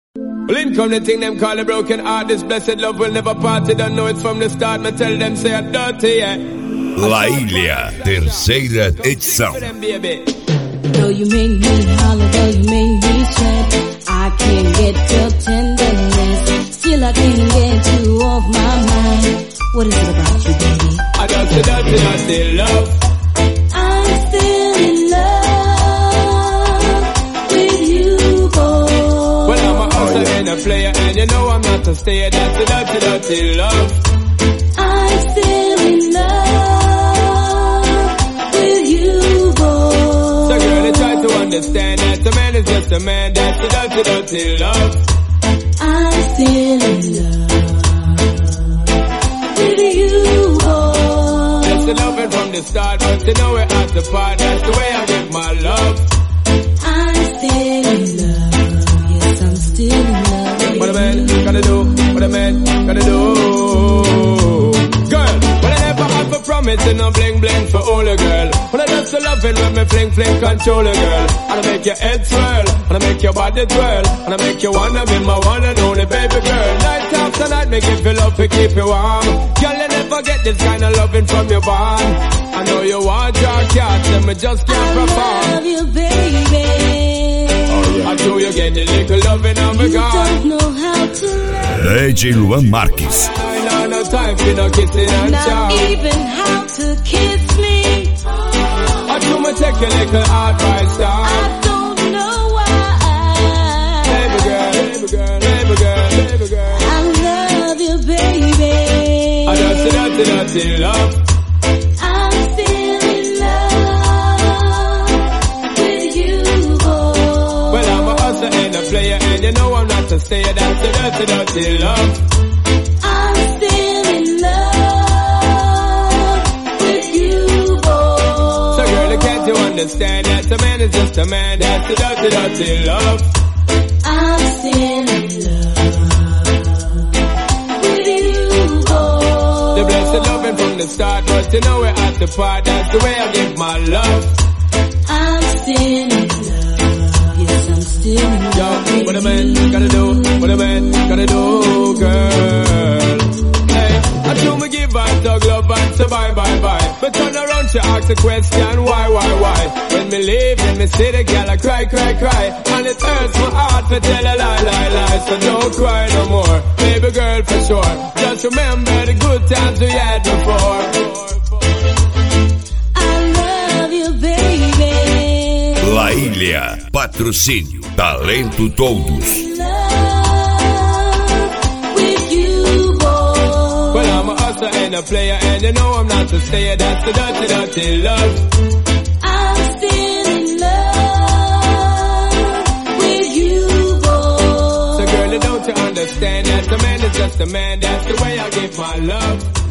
Well, in come the thing them call a broken heart. This blessed love will never part. They don't know it's from the start. Me tell them say I'm dirty, yeah. La Ilha, terceira edição. Though you make me holler, though you make me sweat, I can't get your tenderness. Still I can't get you off my mind. What is it about you, baby? I dirty, dirty love. I'm still in love with you, boy. Well, I'm a hustler and a player, and you know I'm not a stayer. That's the dirty, dirty love. I'm still in love with you, boy. So girl, I try to understand that a man is just a man. That's the dirty, dirty love. I'm still in love with you, boy. That's the loving from the start, but you know we're at the part. That's the way I give my love. I'm still in love. Yes, I'm still in love. What a man gotta do, what a man gotta do. Girl, well I never have a promise and no bling bling for all a girl. Well I just love it when me fling fling control a girl. And I make your head swirl, and I make your body twirl, and I make you wanna be my one and only baby girl. Night after night, me give you love to keep you warm. Girl, you never get this kind of loving from your bond. I know you want your cat, and me just can't perform. I love you, baby. I know you get a little loving on me You gone. don't know how to love. DJ Luan Marques. I no time for no kissing and Not chow. even how to kiss me. I do me take a little advice down. I don't know why. Baby girl, baby girl, baby girl, baby girl. I love you, baby. I dirty love. I'm still in love with you, boy. Well, I'm a hustler and a player, and you know I'm not a stayer. That's the dirty love. I'm still in love with you, boy. So girl, can't you understand that a man is just a man? That's the dirty love. I'm still in love with you, boy. The blessed loving from the start, but you know we're at the part. That's the way I give my love. I'm still in love. Yes, I'm still in love. Yo, what a man gotta do, what a man gotta do, girl. Hey, I do me give her dog love and say bye. But turn around, she ask the question, why? When me leave, then me see the girl, I cry. And it hurts my heart to tell a lie. So don't cry no more, baby girl, for sure. Just remember the good times we had before. I love you, baby. La Ilha, patrocínio, talento todos. Love with you, boy. Well, I'm a hustler and a player, and you know I'm not a stayer. That's the dirty love. I'm still in love with you, boy. So girl, don't you understand that a man is just a man? That's the way I give my love.